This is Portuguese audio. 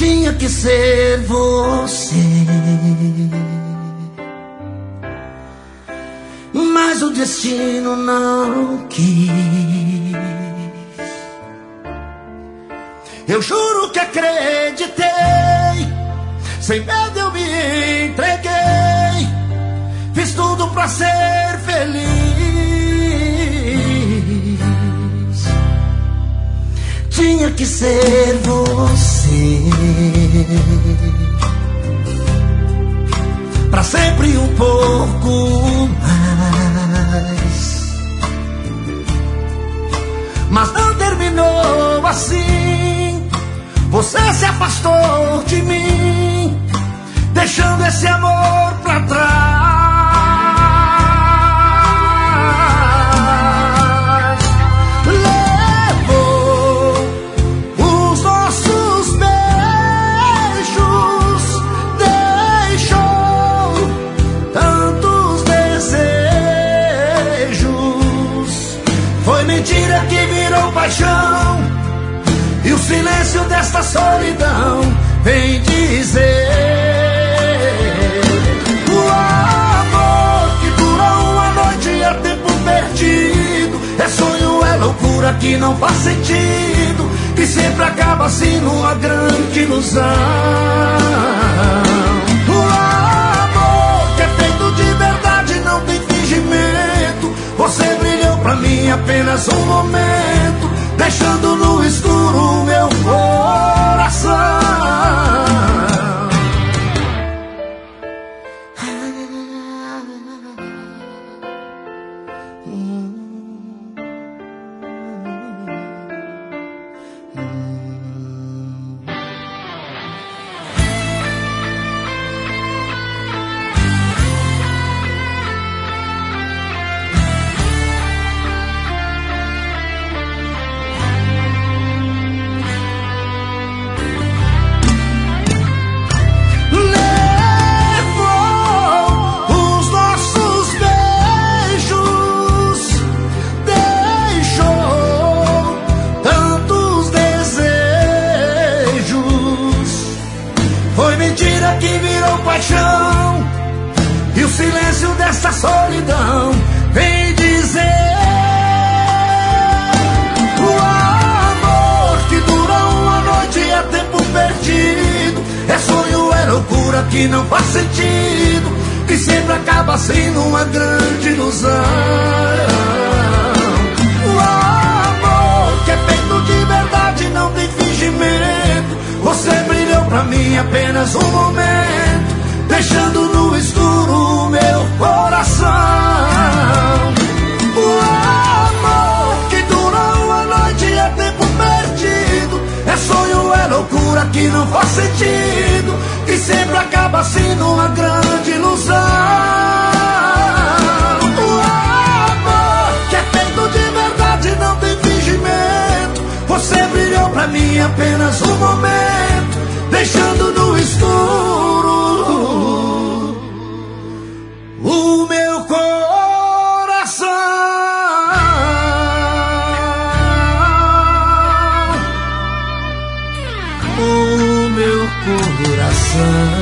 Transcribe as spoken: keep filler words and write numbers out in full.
Tinha que ser você, mas o destino não quis. Eu juro que acreditei, sem medo eu me entreguei, fiz tudo pra ser feliz. Tinha que ser você, pra sempre um pouco mais. Mas não terminou assim, você se afastou de mim, deixando esse amor pra trás. Mentira que virou paixão, e o silêncio desta solidão vem dizer: o amor que dura uma noite é tempo perdido, é sonho, é loucura que não faz sentido, que sempre acaba assim numa grande ilusão. O amor que é feito de verdade, não tem fingimento, você brilhou pra mim apenas um momento, deixando no escuro o meu coração. E o silêncio dessa solidão vem dizer: o amor que dura uma noite é tempo perdido, é sonho, é loucura que não faz sentido, que sempre acaba assim numa grande ilusão. O amor que é feito de verdade, não tem fingimento, você brilhou pra mim apenas um momento, deixando no escuro o meu coração. O amor que dura uma noite é tempo perdido, é sonho, é loucura que não faz sentido, que sempre acaba assim numa grande ilusão. O amor que é feito de verdade, não tem fingimento, você brilhou pra mim apenas um momento, deixando no escuro o meu coração. O meu coração.